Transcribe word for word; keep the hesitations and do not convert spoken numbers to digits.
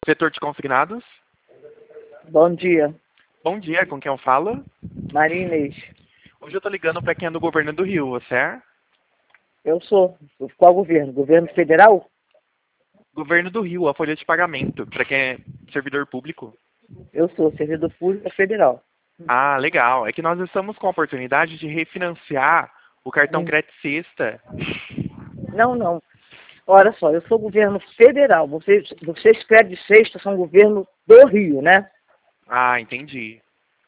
Setor de consignados? Bom dia, Bom dia, com quem eu falo? Maria Inês. Hoje eu tô ligando para quem é do governo do Rio, você é? Eu sou. Qual governo? Governo federal? Governo do Rio, a folha de pagamento, para quem é servidor público. Eu sou servidor público federal. Ah, legal. É que nós estamos com a oportunidade de refinanciar o cartão Hum. Crédito Sexta. Não, não. Olha só, eu sou governo federal. Vocês, vocês crédito sexta são governo do Rio, né? Ah, entendi.